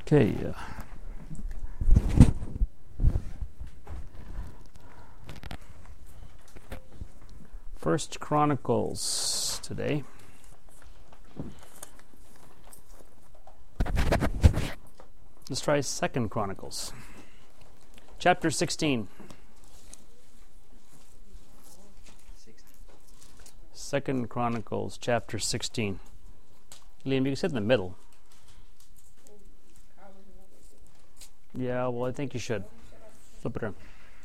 Okay. First Chronicles today. Let's try Second Chronicles. Chapter 16. Second Chronicles, chapter 16. Liam, you can sit in the middle. Yeah, well, I think you should. Flip it around.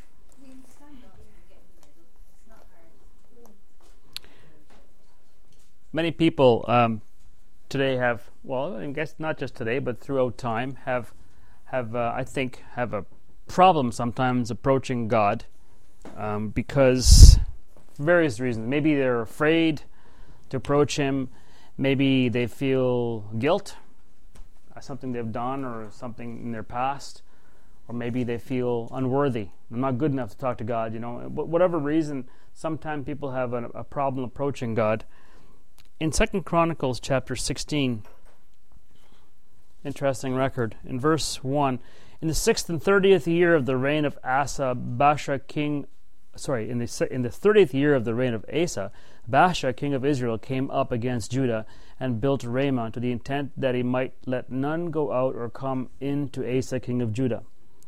Many people today have, well, I guess not just today, but throughout time, have I think, have a problem sometimes approaching God because various reasons. Maybe they're afraid to approach Him. Maybe they feel guilt, something they've done or something in their past, or maybe they feel unworthy. I'm not good enough to talk to God. Whatever reason, sometimes people have a problem approaching God. In 2 Chronicles chapter 16, interesting record. In verse 1, in the 6th and 30th year of the reign of Asa, Baasha king, in the 30th year of the reign of Asa, Baasha king of Israel came up against Judah and built Ramah to the intent that he might let none go out or come in to Asa king of Judah.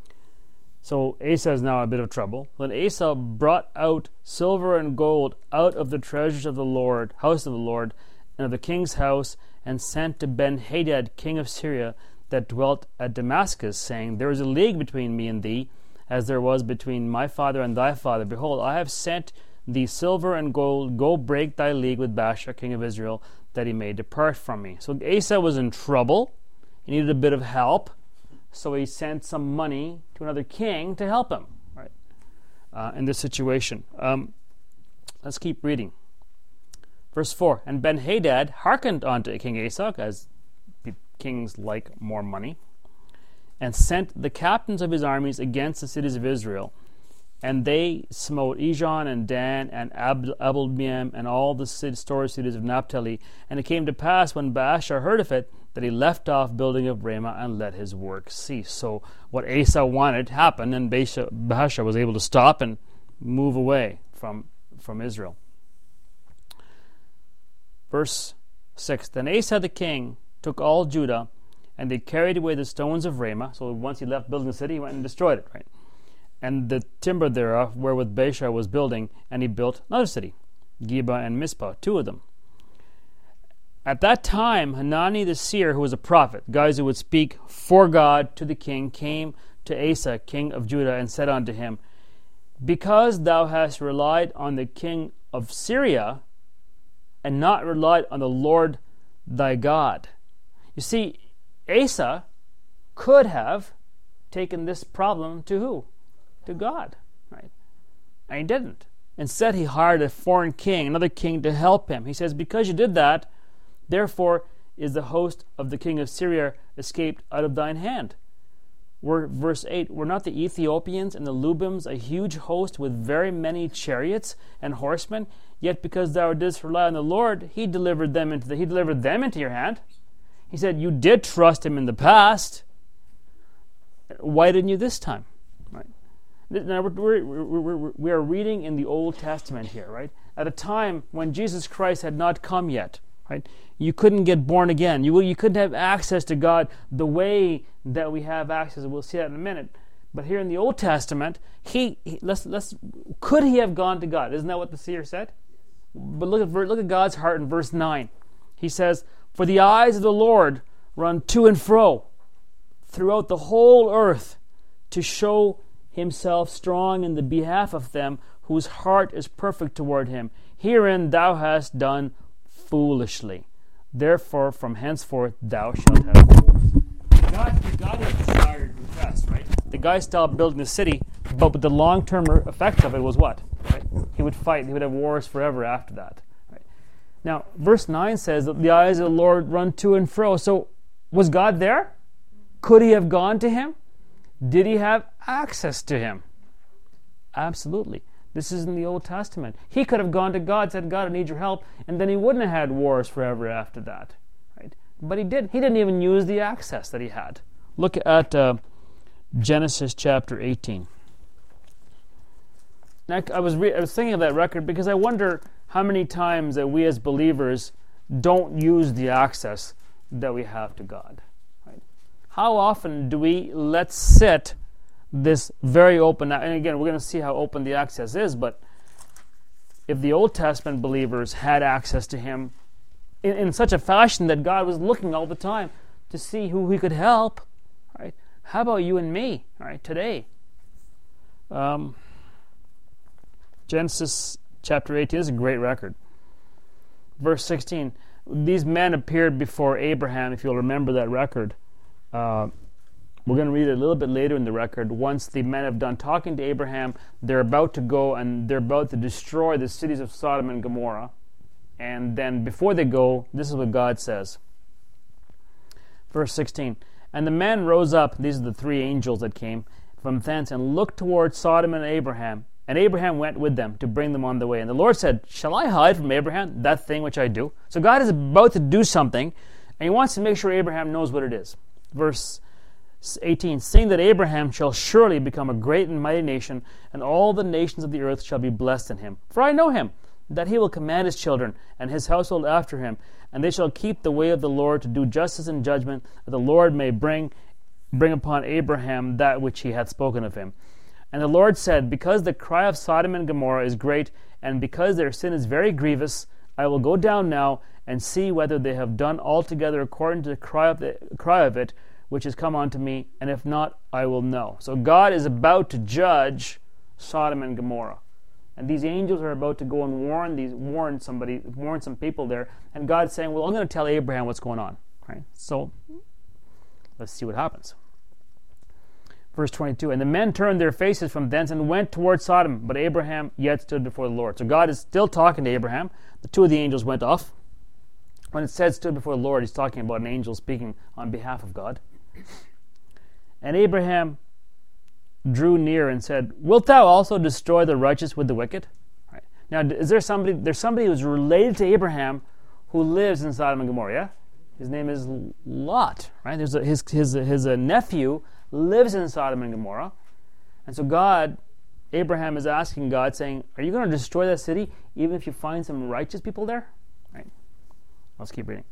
So Asa is now in a bit of trouble. Then Asa brought out silver and gold out of the treasures of the Lord, house of the Lord, and of the king's house, and sent to Ben-Hadad king of Syria, that dwelt at Damascus, saying, There is a league between me and thee, as there was between my father and thy father. Behold, I have sent thee silver and gold. Go break thy league with Baasha king of Israel, that he may depart from me. So Asa was in trouble. He needed a bit of help. So he sent some money to another king to help him, right? In this situation. Let's keep reading. Verse 4, And Ben-Hadad hearkened unto King Asa, as kings like more money, and sent the captains of his armies against the cities of Israel. And they smote Ijon and Dan and Abel-Meam and all the storage cities of Naphtali. And it came to pass, when Baasha heard of it, that he left off building of Ramah and let his work cease. So what Asa wanted happened, and Baasha was able to stop and move away from Israel. Verse 6, Then Asa the king took all Judah, and they carried away the stones of Ramah. So once he left building the city, he went and destroyed it, right? And the timber thereof, wherewith Baasha was building, and he built another city, Geba and Mizpah, 2 of them. At that time, Hanani the seer, who was a prophet, guys who would speak for God to the king, came to Asa, king of Judah, and said unto him, Because thou hast relied on the king of Syria, and not relied on the Lord thy God. You see, Asa could have taken this problem to who? To God, right? And he didn't. Instead, he hired a foreign king, another king, to help him. He says, Because you did that, therefore is the host of the king of Syria escaped out of thine hand. Verse 8, Were not the Ethiopians and the Lubims a huge host with very many chariots and horsemen? Yet because thou didst rely on the Lord, he delivered them into your hand. He said, You did trust him in the past. Why didn't you this time? Right? Now we are reading in the Old Testament here, right? At a time when Jesus Christ had not come yet. Right? You couldn't get born again. You couldn't have access to God the way that we have access. We'll see that in a minute. But here in the Old Testament, could he have gone to God? Isn't that what the seer said? But look at God's heart in verse 9. He says, For the eyes of the Lord run to and fro throughout the whole earth, to show himself strong in the behalf of them whose heart is perfect toward him. Herein thou hast done foolishly. Therefore, from henceforth thou shalt have wars. God had desired request, right? The guy stopped building the city, but the long-term effects of it was what? Right? He would fight. He would have wars forever after that. Right? Now, verse 9 says that the eyes of the Lord run to and fro. So, was God there? Could he have gone to him? Did he have access to him? Absolutely. This is in the Old Testament. He could have gone to God, said, God, I need your help, and then he wouldn't have had wars forever after that. Right? But he didn't. He didn't even use the access that he had. Look at Genesis chapter 18. Now, I was thinking of that record because I wonder how many times that we as believers don't use the access that we have to God. Right? How often do we let sit this very open, and again, we're going to see how open the access is, but if the Old Testament believers had access to Him in such a fashion that God was looking all the time to see who He could help, right? How about you and me, right, today? Genesis chapter 18 is a great record. Verse 16, these men appeared before Abraham, if you'll remember that record. We're going to read it a little bit later in the record. Once the men have done talking to Abraham, they're about to go and they're about to destroy the cities of Sodom and Gomorrah. And then before they go, this is what God says. Verse 16, and the men rose up, these are the three angels that came from thence, and looked towards Sodom and Abraham. And Abraham went with them to bring them on the way. And the Lord said, shall I hide from Abraham that thing which I do? So God is about to do something, and He wants to make sure Abraham knows what it is. Verse 18, seeing that Abraham shall surely become a great and mighty nation, and all the nations of the earth shall be blessed in him. For I know him, that he will command his children, and his household after him, and they shall keep the way of the Lord to do justice and judgment, that the Lord may bring upon Abraham that which he hath spoken of him. And the Lord said, because the cry of Sodom and Gomorrah is great, and because their sin is very grievous, I will go down now and see whether they have done altogether according to the cry of it, which has come unto me, and if not, I will know. So God is about to judge Sodom and Gomorrah. And these angels are about to go and warn some people there. And God's saying, well, I'm going to tell Abraham what's going on. Right? So let's see what happens. Verse 22, and the men turned their faces from thence and went towards Sodom, but Abraham yet stood before the Lord. So God is still talking to Abraham. The two of the angels went off. When it says stood before the Lord, He's talking about an angel speaking on behalf of God. And Abraham drew near and said, wilt thou also destroy the righteous with the wicked? Right. Now, there's somebody who's related to Abraham who lives in Sodom and Gomorrah, yeah? His name is Lot, right? His nephew lives in Sodom and Gomorrah. And so Abraham is asking God, saying, are you going to destroy that city even if you find some righteous people there? Right. Let's keep reading.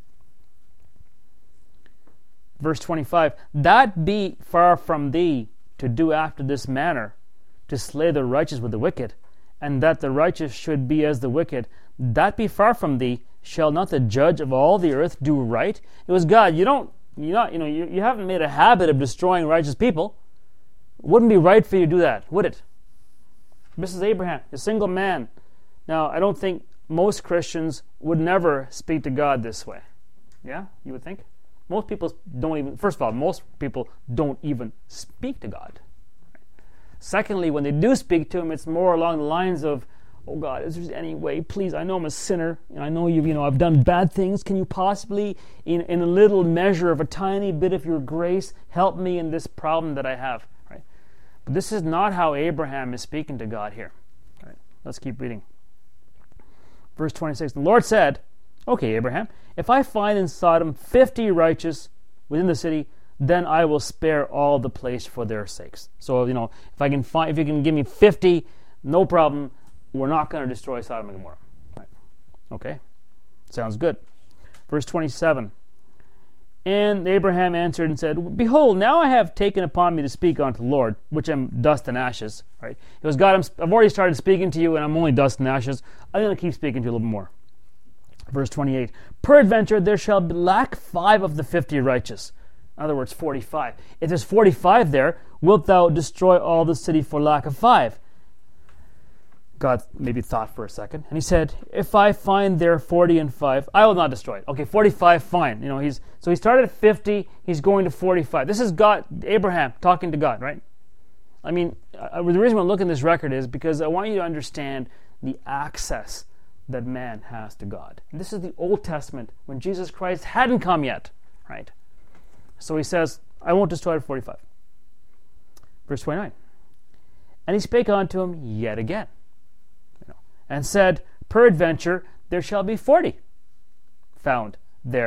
Verse 25, that be far from thee to do after this manner, to slay the righteous with the wicked, and that the righteous should be as the wicked, that be far from thee. Shall not the judge of all the earth do right? It was God. You haven't made a habit of destroying righteous people. It wouldn't be right for you to do that, would it? This is Abraham, a single man. Now, I don't think most Christians would never speak to God this way. Yeah, you would think? Most people don't even speak to God. Secondly, when they do speak to Him, it's more along the lines of, oh God, is there any way, please, I know I'm a sinner, and I know I've done bad things. Can you possibly, in a little measure of a tiny bit of your grace, help me in this problem that I have? Right? But this is not how Abraham is speaking to God here. Right? Let's keep reading. Verse 26, the Lord said, okay, Abraham, if I find in Sodom 50 righteous within the city, then I will spare all the place for their sakes. So, if you can give me 50, no problem. We're not going to destroy Sodom and Gomorrah. Right. Okay, sounds good. Verse 27, and Abraham answered and said, behold, now I have taken upon me to speak unto the Lord, which am dust and ashes. Right? He goes, God, I've already started speaking to you, and I'm only dust and ashes. I'm going to keep speaking to you a little more. Verse 28, peradventure there shall lack 5 of the 50 righteous. In other words, 45. If there's 45 there, wilt thou destroy all the city for lack of 5? God maybe thought for a second, and He said, if I find there 40 and 5, I will not destroy it. Okay, 45, fine. So he started at 50, he's going to 45. This is God, Abraham talking to God, right? I mean, the reason I'm looking at this record is because I want you to understand the access that man has to God. And this is the Old Testament when Jesus Christ hadn't come yet, right? So He says, I won't destroy it at 45. Verse 29. And He spake unto him yet again, and said, peradventure there shall be 40 found there,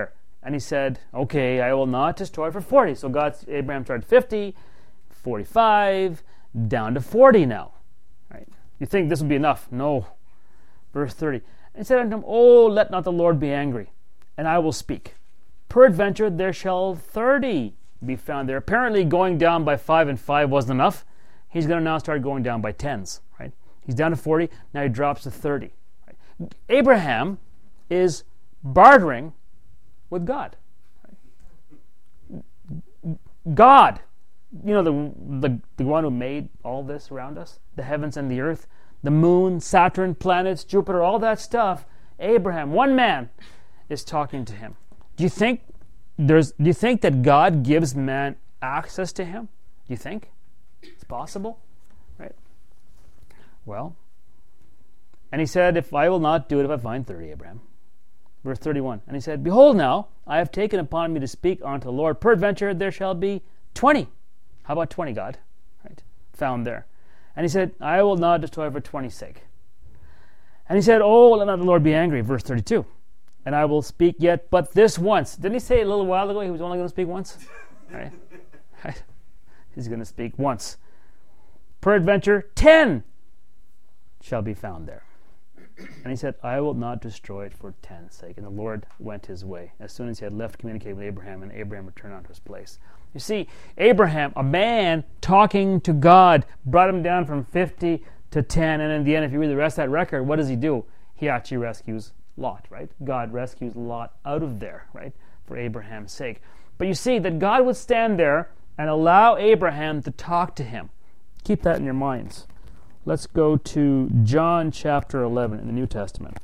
And he said, okay, I will not destroy it for 40. So Abraham started 50, 45, down to 40 now. Right? You think this would be enough? No. Verse 30. And he said unto him, oh, let not the Lord be angry, and I will speak. Peradventure there shall 30 be found there. Apparently going down by 5 and 5 wasn't enough. He's going to now start going down by 10s. Right? He's down to 40. Now he drops to 30. Right? Abraham is bartering with God. Right? God, you know, the one who made all this around us, the heavens and the earth, the moon, Saturn, planets, Jupiter, all that stuff. Abraham, one man, is talking to him. Do you think that God gives man access to him? Do you think it's possible? Right? Well, and he said, if I will not do it if I find 30, Abraham. Verse 31. And he said, behold now, I have taken upon me to speak unto the Lord. Peradventure there shall be 20. How about 20, God? Right? Found there. And he said, I will not destroy for 20's sake. And he said, oh, let not the Lord be angry. Verse 32. And I will speak yet but this once. Didn't he say a little while ago he was only going to speak once? Right? Right? He's going to speak once. Peradventure 10 shall be found there. And he said, I will not destroy it for 10's sake. And the Lord went his way as soon as he had left communicating with Abraham, and Abraham returned unto his place. You see, Abraham, a man talking to God, brought him down from 50 to 10. And in the end, if you read the rest of that record, what does he do? He actually rescues Lot, right? God rescues Lot out of there, right? For Abraham's sake. But you see that God would stand there and allow Abraham to talk to him. Keep that in your minds. Let's go to John chapter 11 in the New Testament.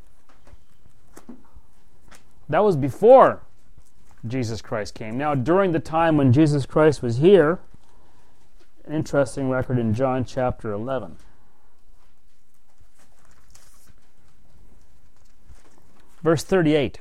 That was before Jesus Christ came. Now, during the time when Jesus Christ was here, an interesting record in John chapter 11. Verse 38.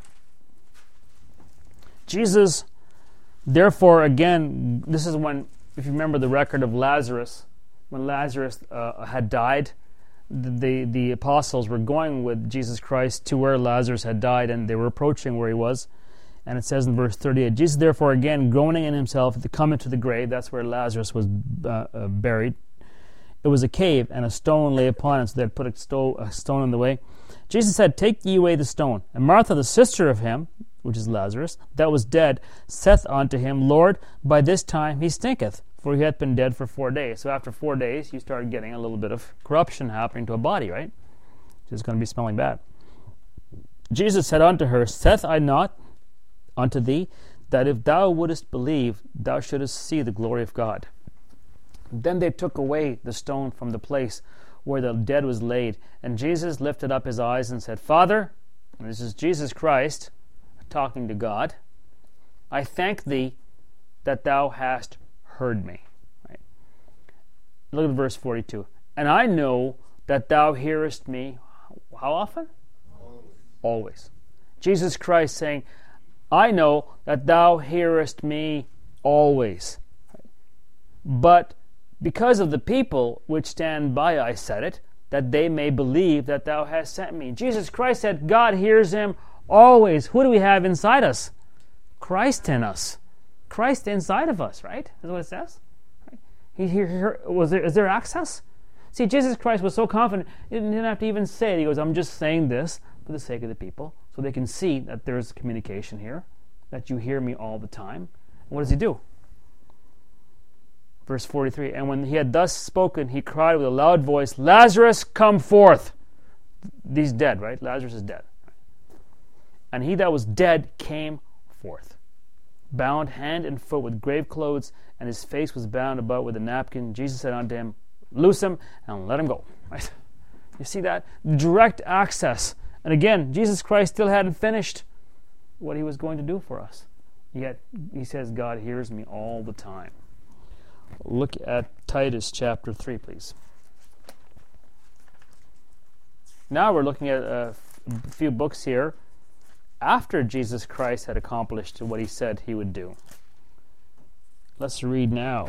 Jesus, therefore, again, this is when, if you remember the record of Lazarus, when Lazarus had died, the apostles were going with Jesus Christ to where Lazarus had died, and they were approaching where he was. And it says in verse 38, Jesus, therefore, again, groaning in himself, to come into the grave, that's where Lazarus was buried. It was a cave, and a stone lay upon it, so they had put a stone in the way. Jesus said, take ye away the stone. And Martha, the sister of him, which is Lazarus, that was dead, saith unto him, Lord, by this time he stinketh, for he hath been dead for 4 days. So after 4 days, you start getting a little bit of corruption happening to a body, right? It's going to be smelling bad. Jesus said unto her, saith I not unto thee, that if thou wouldest believe, thou shouldest see the glory of God. Then they took away the stone from the place where the dead was laid. And Jesus lifted up his eyes and said, Father, and this is Jesus Christ talking to God, I thank thee that thou hast heard me. Right? Look at verse 42. And I know that thou hearest me. How often? Always. Jesus Christ saying, I know that thou hearest me always. But because of the people which stand by, I said it, that they may believe that thou hast sent me. Jesus Christ said God hears him always. Who do we have inside us? Christ in us. Christ inside of us, right? That's what it says. Right? Is there access? See, Jesus Christ was so confident, he didn't have to even say it. He goes, I'm just saying this for the sake of the people, so they can see that there's communication here, that you hear me all the time. And what does he do? Verse 43, and when he had thus spoken, he cried with a loud voice, Lazarus, come forth. He's dead, right? Lazarus is dead. And he that was dead came forth, bound hand and foot with grave clothes, and his face was bound about with a napkin. Jesus said unto him, loose him and let him go. Right? You see that? Direct access. And again, Jesus Christ still hadn't finished what he was going to do for us. Yet he says, God hears me all the time. Look at Titus chapter 3, please. Now we're looking at a few books here after Jesus Christ had accomplished what he said he would do. Let's read now.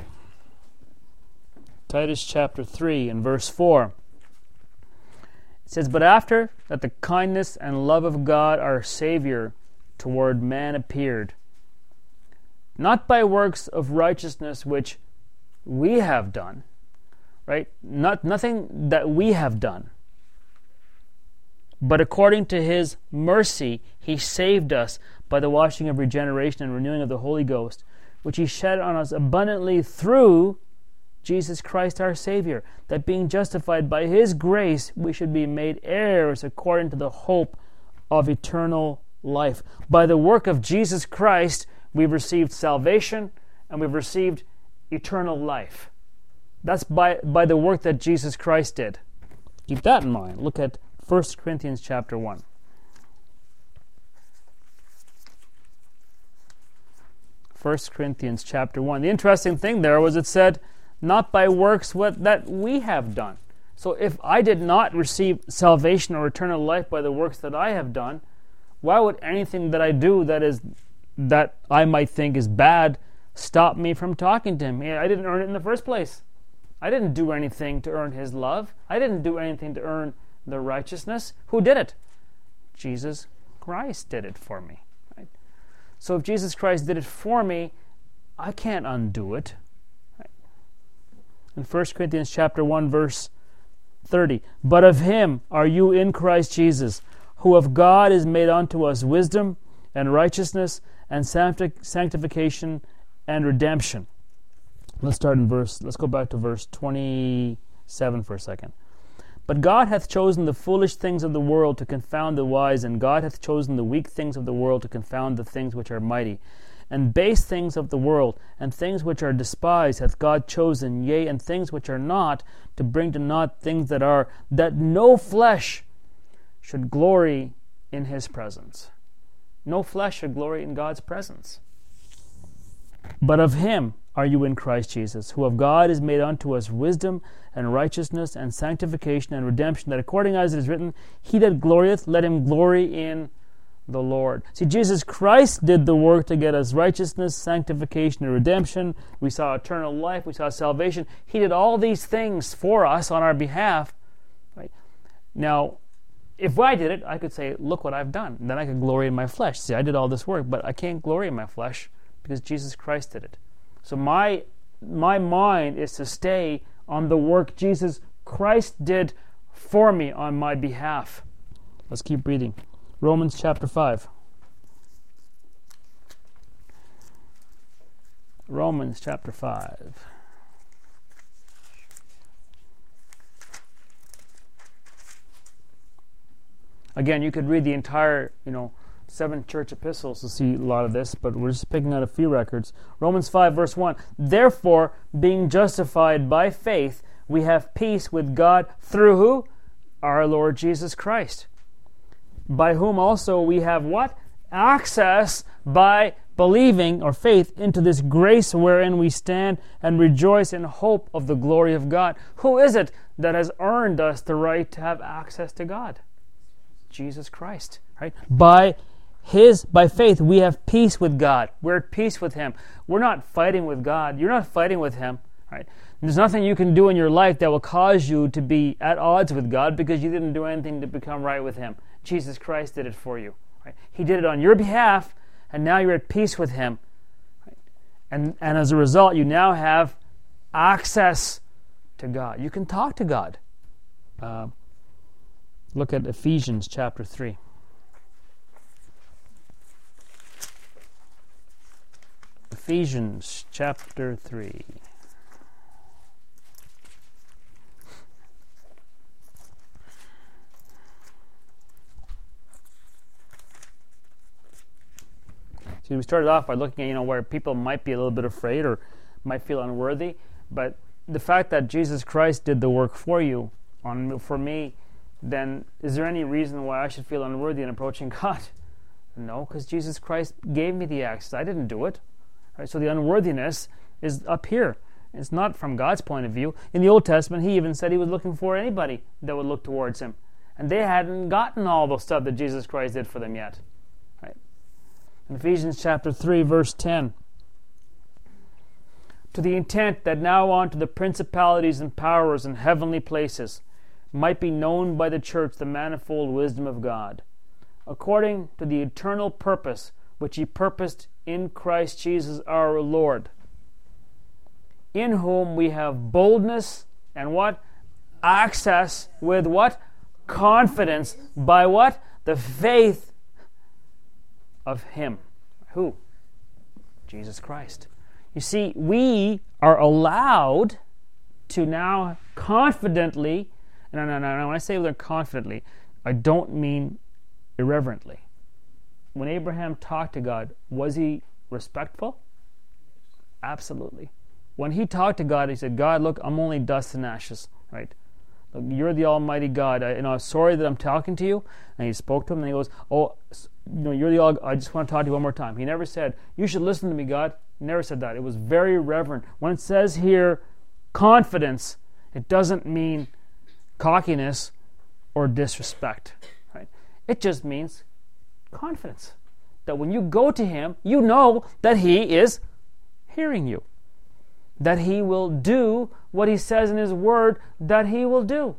Titus chapter 3 and verse 4. It says, but after that the kindness and love of God our Savior toward man appeared, not by works of righteousness which we have done, right? Nothing that we have done, but according to his mercy, he saved us by the washing of regeneration and renewing of the Holy Ghost, which he shed on us abundantly through Jesus Christ our Savior, that being justified by his grace, we should be made heirs according to the hope of eternal life. By the work of Jesus Christ, we've received salvation and we've received eternal life. That's by the work that Jesus Christ did. Keep that in mind. Look at 1 Corinthians chapter 1. 1 Corinthians chapter 1. The interesting thing there was it said, not by works that we have done. So if I did not receive salvation or eternal life by the works that I have done, why would anything that I do that I might think is bad stop me from talking to him? I didn't earn it in the first place. I didn't do anything to earn his love. I didn't do anything to earn the righteousness. Who did it? Jesus Christ did it for me. Right? So if Jesus Christ did it for me, I can't undo it. Right? In 1 Corinthians chapter 1, verse 30, but of him are you in Christ Jesus, who of God is made unto us wisdom and righteousness and sanctification and redemption. Let's go back to verse 27 for a second. But God hath chosen the foolish things of the world to confound the wise, and God hath chosen the weak things of the world to confound the things which are mighty. And base things of the world, and things which are despised hath God chosen, yea, and things which are not, to bring to naught things that are, that no flesh should glory in his presence. No flesh should glory in God's presence. But of him are you in Christ Jesus, who of God is made unto us wisdom and righteousness and sanctification and redemption, that according as it is written, he that glorieth, let him glory in the Lord. See, Jesus Christ did the work to get us righteousness, sanctification, and redemption. We saw eternal life. We saw salvation. He did all these things for us on our behalf. Right? Now, if I did it, I could say, look what I've done. And then I could glory in my flesh. See, I did all this work, but I can't glory in my flesh because Jesus Christ did it. So my mind is to stay on the work Jesus Christ did for me on my behalf. Let's keep reading. Romans chapter 5. Romans chapter 5. Again, you could read the entire, 7 church epistles to see a lot of this, but we're just picking out a few records. Romans 5 verse 1. Therefore, being justified by faith, we have peace with God through who? Our Lord Jesus Christ. By whom also we have what? Access by believing or faith into this grace wherein we stand and rejoice in hope of the glory of God. Who is it that has earned us the right to have access to God? Jesus Christ. Right? By faith we have peace with God. We're at peace with him. We're not fighting with God. You're not fighting with him. Right? There's nothing you can do in your life that will cause you to be at odds with God because you didn't do anything to become right with him. Jesus Christ did it for you. Right? He did it on your behalf, and now you're at peace with him. Right? And as a result, you now have access to God. You can talk to God. Look at Ephesians chapter 3. Ephesians chapter 3. See, we started off by looking at, where people might be a little bit afraid or might feel unworthy, but the fact that Jesus Christ did the work for you, for me, then is there any reason why I should feel unworthy in approaching God? No, because Jesus Christ gave me the access. I didn't do it. Right? So the unworthiness is up here. It's not from God's point of view. In the Old Testament, he even said he was looking for anybody that would look towards him. And they hadn't gotten all the stuff that Jesus Christ did for them yet. Right? In Ephesians chapter 3, verse 10. To the intent that now unto the principalities and powers in heavenly places might be known by the church the manifold wisdom of God, according to the eternal purpose which he purposed in Christ Jesus our Lord, in whom we have boldness and what? Access with what? Confidence by what? The faith of him. Who? Jesus Christ. You see, we are allowed to now confidently, no, when I say they're confidently, I don't mean irreverently. When Abraham talked to God, was he respectful? Absolutely. When he talked to God, he said, God, look, I'm only dust and ashes, right? Look, you're the Almighty God. I'm sorry that I'm talking to you. And he spoke to him, and he goes, you're the all. I just want to talk to you one more time. He never said, you should listen to me, God. He never said that. It was very reverent. When it says here, confidence, it doesn't mean cockiness or disrespect, right? It just means confidence. That when you go to him, you know that he is hearing you. That he will do what he says in his word that he will do.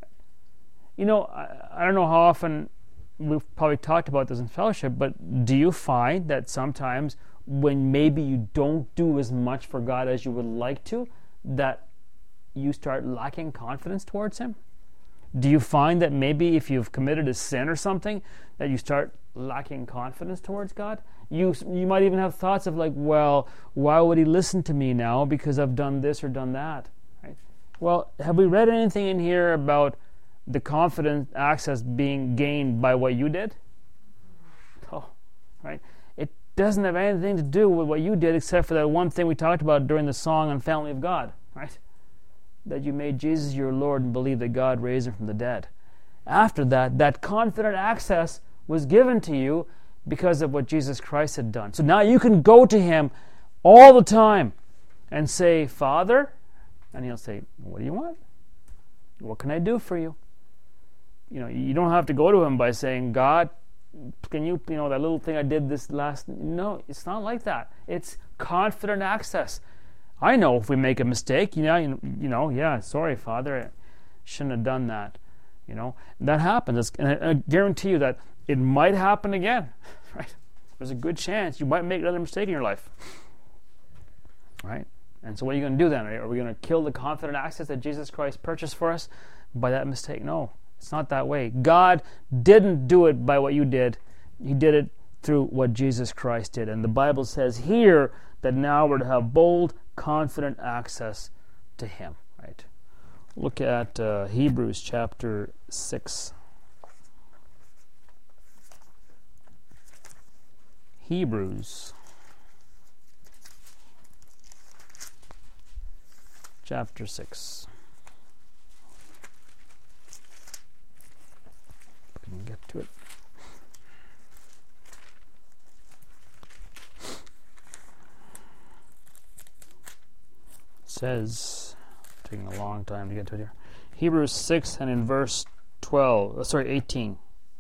You know, I don't know how often we've probably talked about this in fellowship, but do you find that sometimes when maybe you don't do as much for God as you would like to, that you start lacking confidence towards him? Do you find that maybe if you've committed a sin or something, that you start lacking confidence towards God? You might even have thoughts of like, well, why would he listen to me now because I've done this or done that? Right? Well, have we read anything in here about the confident access being gained by what you did? Oh, right? It doesn't have anything to do with what you did except for that one thing we talked about during the song on Family of God, right? That you made Jesus your Lord and believe that God raised him from the dead. After that, that confident access was given to you because of what Jesus Christ had done. So now you can go to him all the time and say, Father, and he'll say, what do you want? What can I do for you? You know, you don't have to go to him by saying, God, can you that little thing I did this last... No, it's not like that. It's confident access. I know if we make a mistake, sorry, Father, I shouldn't have done that. That happens. And I guarantee you that it might happen again, right? There's a good chance you might make another mistake in your life, right? And so what are you going to do then? Are we going to kill the confident access that Jesus Christ purchased for us by that mistake? No, it's not that way. God didn't do it by what you did. He did it through what Jesus Christ did. And the Bible says here that now we're to have bold, confident access to him, right? Look at Hebrews chapter 6. Hebrews chapter 6. I can get to it. It says, taking a long time to get to it here. Hebrews 6 and in verse 18.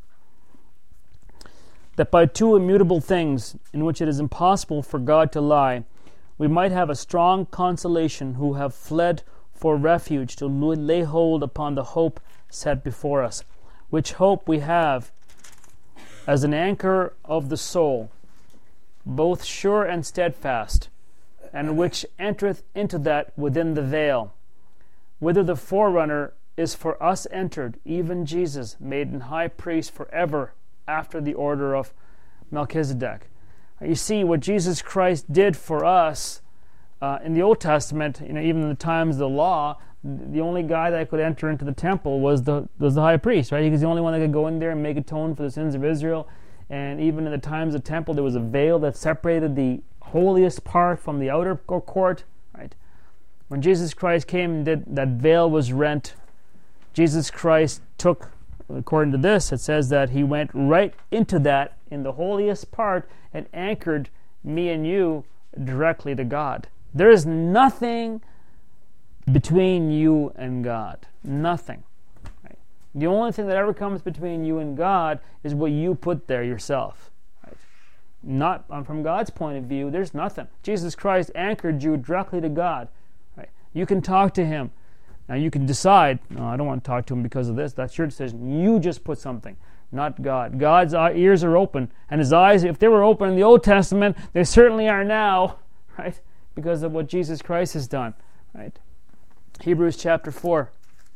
That by two immutable things, in which it is impossible for God to lie, we might have a strong consolation who have fled for refuge to lay hold upon the hope set before us, which hope we have as an anchor of the soul, both sure and steadfast, and which entereth into that within the veil, whither the forerunner is for us entered, even Jesus, made an high priest forever after the order of Melchizedek. You see, what Jesus Christ did for us in the Old Testament, even in the times of the law, the only guy that could enter into the temple was the high priest, right? He was the only one that could go in there and make atonement for the sins of Israel. And even in the times of the temple, there was a veil that separated the holiest part from the outer court, right? When Jesus Christ came and that veil was rent. Jesus Christ took, according to this, it says that he went right into that in the holiest part and anchored me and you directly to God. There is nothing between you and God. Nothing. Right? The only thing that ever comes between you and God is what you put there yourself. Right? Not from God's point of view, there's nothing. Jesus Christ anchored you directly to God. Right? You can talk to him. Now you can decide, no, I don't want to talk to him because of this. That's your decision. You just put something. not God. God's ears are open, and his eyes, if they were open in the Old Testament, they certainly are now, right? Because of what Jesus Christ has done, right? Hebrews chapter 4.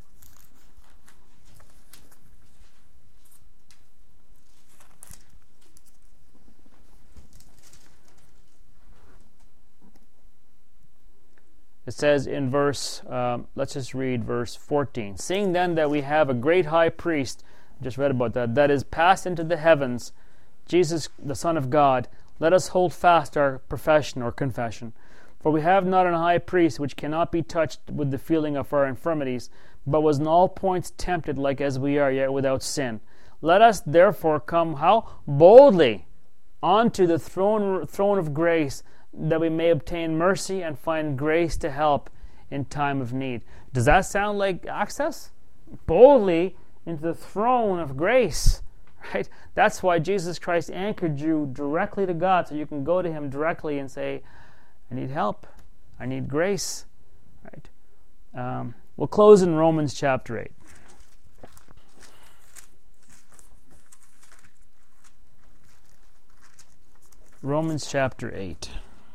It says in let's just read verse 14. Seeing then that we have a great high priest, just read about that is passed into the heavens, Jesus, the Son of God, let us hold fast our profession or confession. For we have not an high priest which cannot be touched with the feeling of our infirmities, but was in all points tempted like as we are, yet without sin. Let us therefore come, how? Boldly onto the throne of grace, that we may obtain mercy and find grace to help in time of need. Does that sound like access? Boldly into the throne of grace, right? That's why Jesus Christ anchored you directly to God, so you can go to him directly and say, I need help. I need grace, right? We'll close in Romans chapter 8. Romans chapter 8.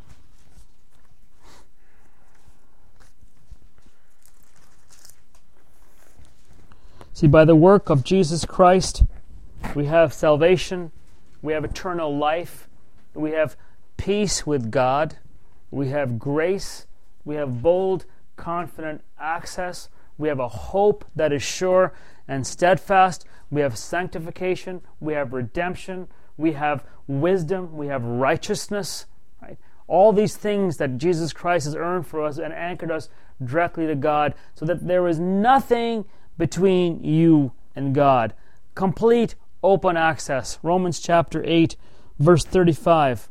See, by the work of Jesus Christ, we have salvation, we have eternal life, we have peace with God, we have grace, we have bold, confident access, we have a hope that is sure and steadfast, we have sanctification, we have redemption, we have wisdom, we have righteousness, right? All these things that Jesus Christ has earned for us and anchored us directly to God, so that there is nothing between you and God. Complete open access. Romans chapter 8, verse 35.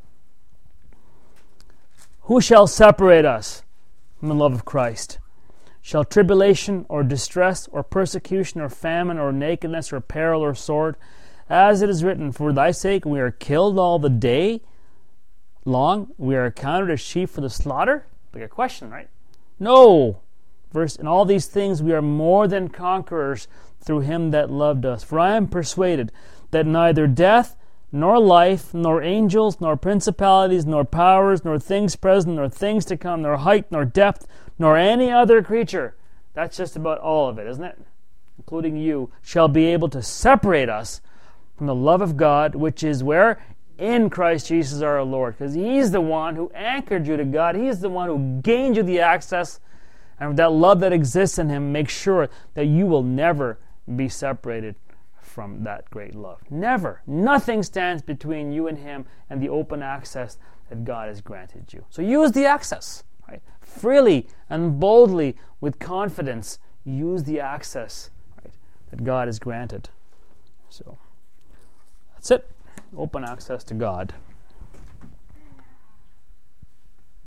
Who shall separate us from the love of Christ? Shall tribulation or distress or persecution or famine or nakedness or peril or sword? As it is written, for thy sake we are killed all the day long. We are accounted as sheep for the slaughter. Like a question, right? No. Verse, in all these things we are more than conquerors through him that loved us. For I am persuaded that neither death, nor life, nor angels, nor principalities, nor powers, nor things present, nor things to come, nor height, nor depth, nor any other creature, that's just about all of it, isn't it? Including you, shall be able to separate us from the love of God, which is where? In Christ Jesus our Lord. Because he's the one who anchored you to God. He's the one who gained you the access. And that love that exists in him makes sure that you will never be separated from that great love. Never. Nothing stands between you and him and the open access that God has granted you. So use the access, right? Freely and boldly, with confidence, use the access, right, that God has granted. So that's it. Open access to God.